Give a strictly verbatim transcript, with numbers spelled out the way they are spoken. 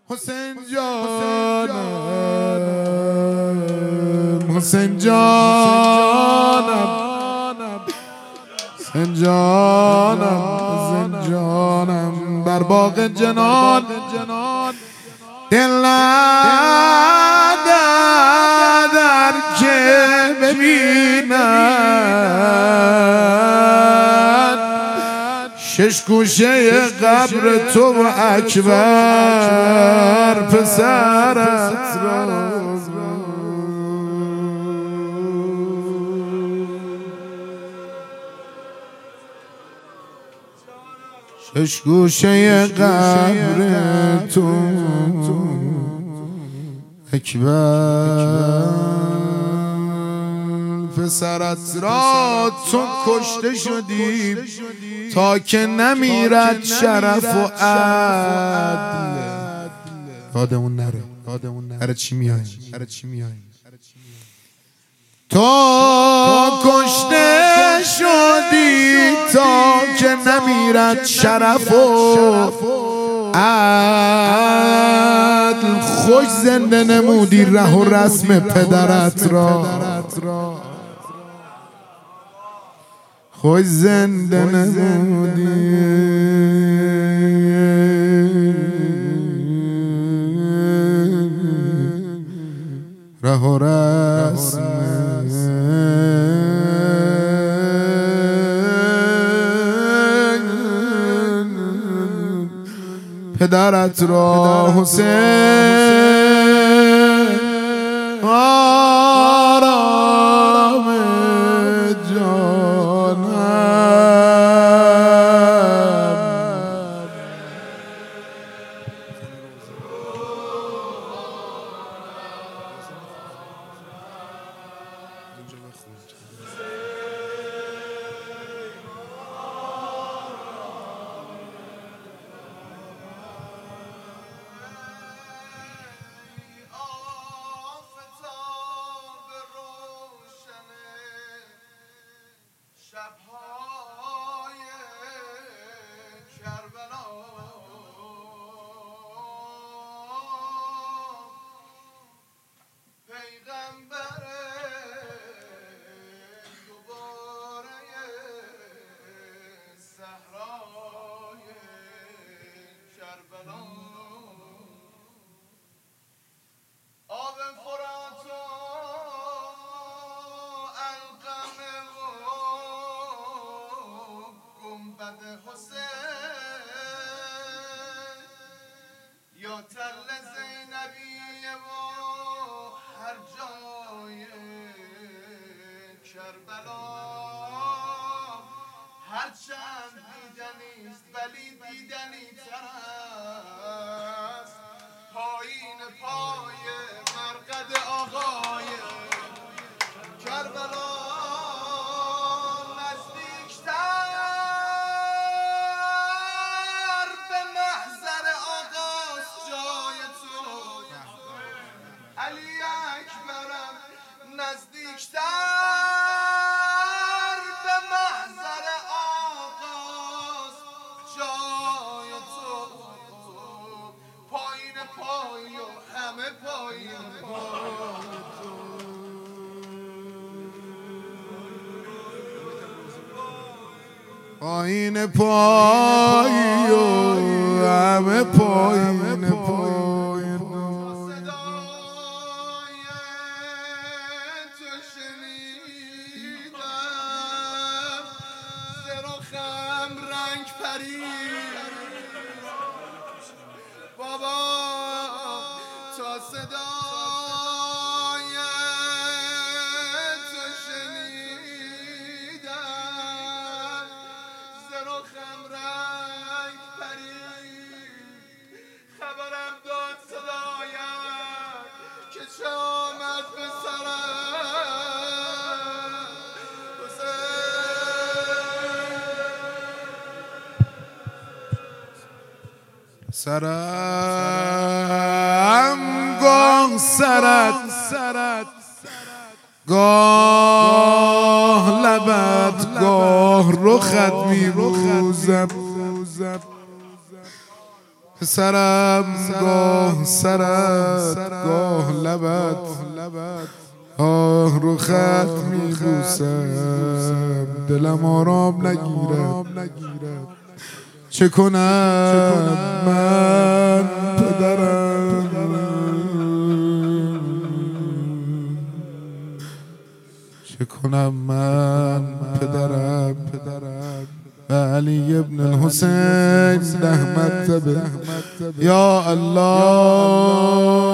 حسین جانم، حسین جانم، حسین جانم، حسین جانم، بر باغ جنان دل ندر که ببینن شش گوشه قبر تو و اکبر پسرت را. شش گوشه قبر تو اکبر پسرت را. تو کشته شدی تا که نمیرد شرف و عدل. یادمون نره هر چی میای تو کشته شدی تا که نمیرد شرف و عدل. خوش زنده نمودی ره و رسم پدرت را، خوش زنده نمودی ره و رسم پدرت را. حسین آرام جانم، یا تل زینبیه و هر جای کربلا. هرچند دیدنیست ولی دیدنی تر است پایین پای مرقد آقای کربلا. نزدیکتر به محضر آقاست جای تو، پایین پای و همه پایین پای تو. پایین پای و همه پایین پای. بابا تا صدای تو شنیدم ز رخم رنگ پرید. خبرم داد صدایم که چه آمد به سرم گاه سرت گاه لبت گاه رخت میروزم پسرم گاه سرت گاه لبت آه رو خط میبوسم دلم آرام نگیرد چه کنم من پدرم چه کنم من پدرم و علی ابن الحسین ده مرتبه یا الله